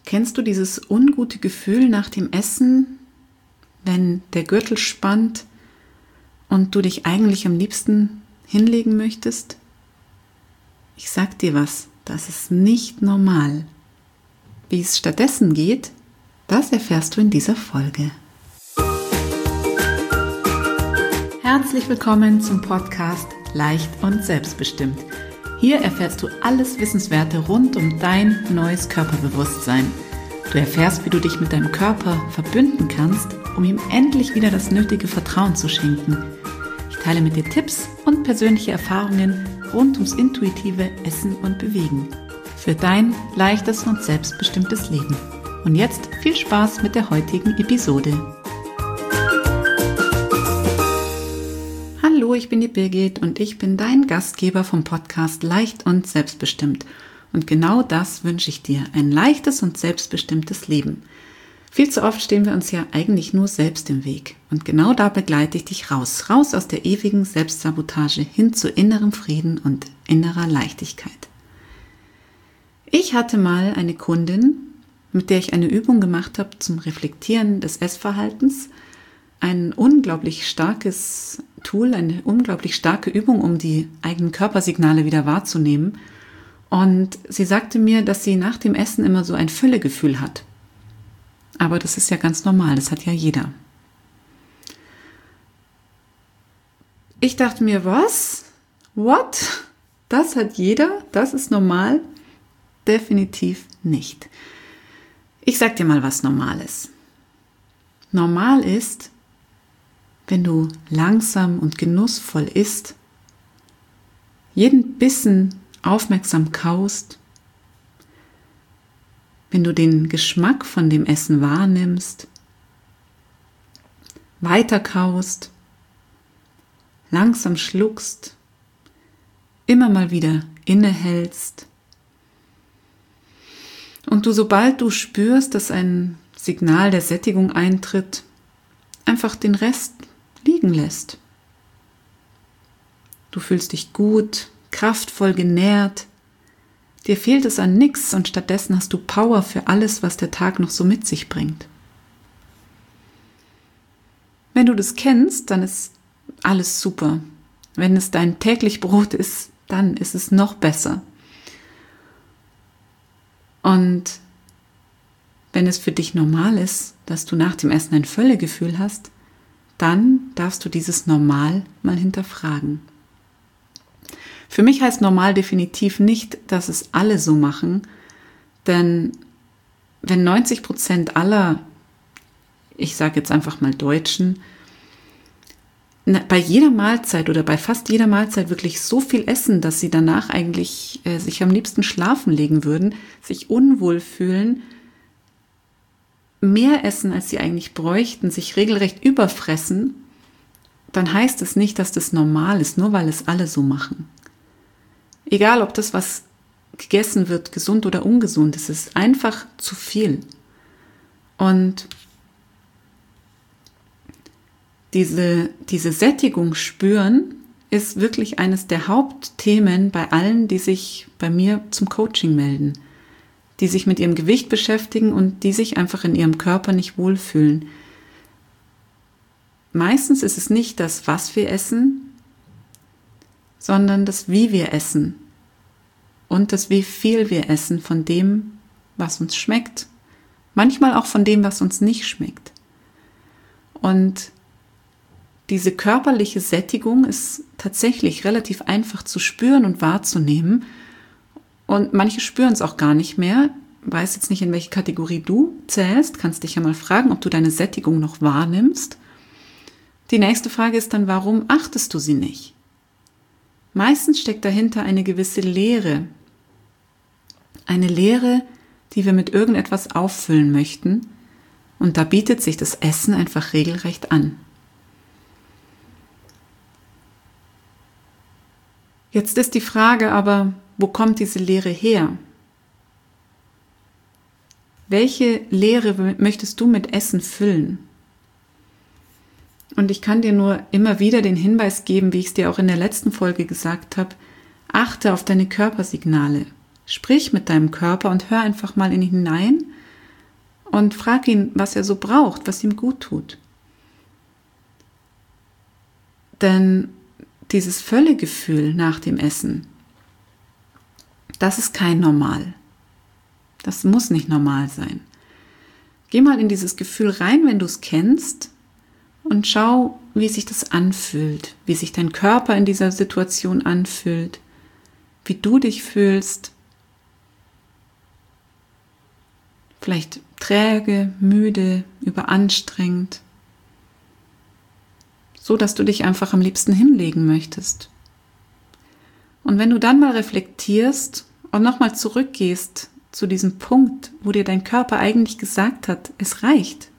Kennst du dieses ungute Gefühl nach dem Essen, wenn der Gürtel spannt und du dich eigentlich am liebsten hinlegen möchtest? Ich sag dir was, das ist nicht normal. Wie es stattdessen geht, das erfährst du in dieser Folge. Herzlich willkommen zum Podcast Leicht und Selbstbestimmt. Hier erfährst du alles Wissenswerte rund um dein neues Körperbewusstsein. Du erfährst, wie du dich mit deinem Körper verbünden kannst, um ihm endlich wieder das nötige Vertrauen zu schenken. Ich teile mit dir Tipps und persönliche Erfahrungen rund ums intuitive Essen und Bewegen. Für dein leichtes und selbstbestimmtes Leben. Und jetzt viel Spaß mit der heutigen Episode. Hallo, ich bin die Birgit und ich bin dein Gastgeber vom Podcast Leicht und Selbstbestimmt. Und genau das wünsche ich dir, ein leichtes und selbstbestimmtes Leben. Viel zu oft stehen wir uns ja eigentlich nur selbst im Weg. Und genau da begleite ich dich raus aus der ewigen Selbstsabotage hin zu innerem Frieden und innerer Leichtigkeit. Ich hatte mal eine Kundin, mit der ich eine Übung gemacht habe zum Reflektieren des Essverhaltens. Ein unglaublich starkes Tool, eine unglaublich starke Übung, um die eigenen Körpersignale wieder wahrzunehmen. Und sie sagte mir, dass sie nach dem Essen immer so ein Völlegefühl hat. Aber das ist ja ganz normal, das hat ja jeder. Ich dachte mir, was? What? Das hat jeder? Das ist normal? Definitiv nicht. Ich sag dir mal, was normal ist. Normal ist, wenn du langsam und genussvoll isst, jeden Bissen aufmerksam kaust, wenn du den Geschmack von dem Essen wahrnimmst, weiter kaust, langsam schluckst, immer mal wieder innehältst und du, sobald du spürst, dass ein Signal der Sättigung eintritt, einfach den Rest liegen lässt. Du fühlst dich gut, kraftvoll genährt, dir fehlt es an nichts und stattdessen hast du Power für alles, was der Tag noch so mit sich bringt. Wenn du das kennst, dann ist alles super. Wenn es dein täglich Brot ist, dann ist es noch besser. Und wenn es für dich normal ist, dass du nach dem Essen ein Völlegefühl hast, dann darfst du dieses Normal mal hinterfragen. Für mich heißt normal definitiv nicht, dass es alle so machen, denn wenn 90% aller, ich sage jetzt einfach mal Deutschen, bei jeder Mahlzeit oder bei fast jeder Mahlzeit wirklich so viel essen, dass sie danach eigentlich sich am liebsten schlafen legen würden, sich unwohl fühlen, mehr essen, als sie eigentlich bräuchten, sich regelrecht überfressen, dann heißt es nicht, dass das normal ist, nur weil es alle so machen. Egal, ob das, was gegessen wird, gesund oder ungesund ist, es ist einfach zu viel. Und diese Sättigung spüren, ist wirklich eines der Hauptthemen bei allen, die sich bei mir zum Coaching melden, die sich mit ihrem Gewicht beschäftigen und die sich einfach in ihrem Körper nicht wohlfühlen. Meistens ist es nicht das, was wir essen, sondern das, wie wir essen und das, wie viel wir essen von dem, was uns schmeckt. Manchmal auch von dem, was uns nicht schmeckt. Und diese körperliche Sättigung ist tatsächlich relativ einfach zu spüren und wahrzunehmen. Und manche spüren es auch gar nicht mehr. Ich weiß jetzt nicht, in welche Kategorie du zählst. Kannst dich ja mal fragen, ob du deine Sättigung noch wahrnimmst. Die nächste Frage ist dann, warum achtest du sie nicht? Meistens steckt dahinter eine gewisse Leere. Eine Leere, die wir mit irgendetwas auffüllen möchten. Und da bietet sich das Essen einfach regelrecht an. Jetzt ist die Frage aber, wo kommt diese Leere her? Welche Leere möchtest du mit Essen füllen? Und ich kann dir nur immer wieder den Hinweis geben, wie ich es dir auch in der letzten Folge gesagt habe, achte auf deine Körpersignale. Sprich mit deinem Körper und hör einfach mal in ihn hinein, und frag ihn, was er so braucht, was ihm gut tut. Denn dieses Völlegefühl nach dem Essen, das ist kein Normal. Das muss nicht normal sein. Geh mal in dieses Gefühl rein, wenn du es kennst, und schau, wie sich das anfühlt, wie sich dein Körper in dieser Situation anfühlt, wie du dich fühlst. Vielleicht träge, müde, überanstrengend, so dass du dich einfach am liebsten hinlegen möchtest. Und wenn du dann mal reflektierst und nochmal zurückgehst zu diesem Punkt, wo dir dein Körper eigentlich gesagt hat, es reicht.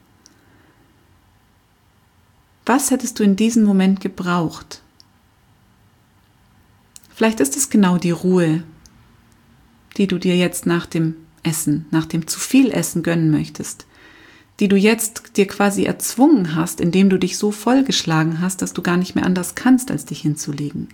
Was hättest du in diesem Moment gebraucht? Vielleicht ist es genau die Ruhe, die du dir jetzt nach dem Essen, nach dem zu viel Essen gönnen möchtest, die du jetzt dir quasi erzwungen hast, indem du dich so vollgeschlagen hast, dass du gar nicht mehr anders kannst, als dich hinzulegen.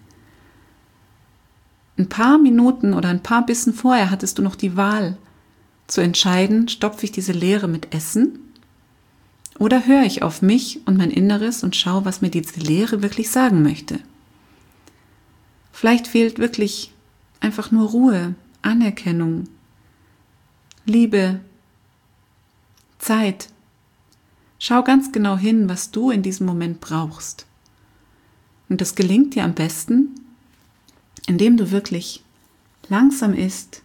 Ein paar Minuten oder ein paar Bissen vorher hattest du noch die Wahl zu entscheiden, stopfe ich diese Leere mit Essen oder höre ich auf mich und mein Inneres und schaue, was mir diese Leere wirklich sagen möchte. Vielleicht fehlt wirklich einfach nur Ruhe, Anerkennung, Liebe, Zeit. Schau ganz genau hin, was du in diesem Moment brauchst. Und das gelingt dir am besten, indem du wirklich langsam isst,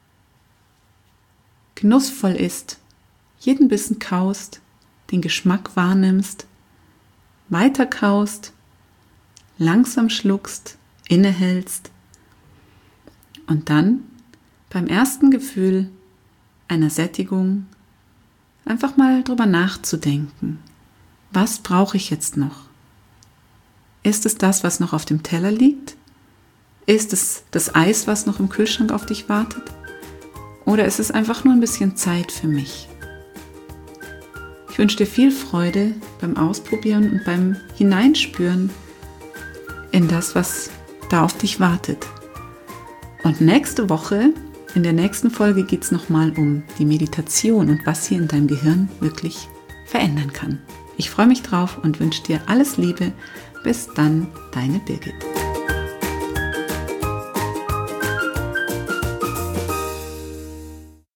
genussvoll isst, jeden Bissen kaust, den Geschmack wahrnimmst, weiter kaust, langsam schluckst, innehältst und dann beim ersten Gefühl einer Sättigung einfach mal drüber nachzudenken. Was brauche ich jetzt noch? Ist es das, was noch auf dem Teller liegt? Ist es das Eis, was noch im Kühlschrank auf dich wartet? Oder ist es einfach nur ein bisschen Zeit für mich? Ich wünsche dir viel Freude beim Ausprobieren und beim Hineinspüren in das, was da auf dich wartet. Und nächste Woche, in der nächsten Folge, geht es nochmal um die Meditation und was sie in deinem Gehirn wirklich verändern kann. Ich freue mich drauf und wünsche dir alles Liebe. Bis dann, deine Birgit.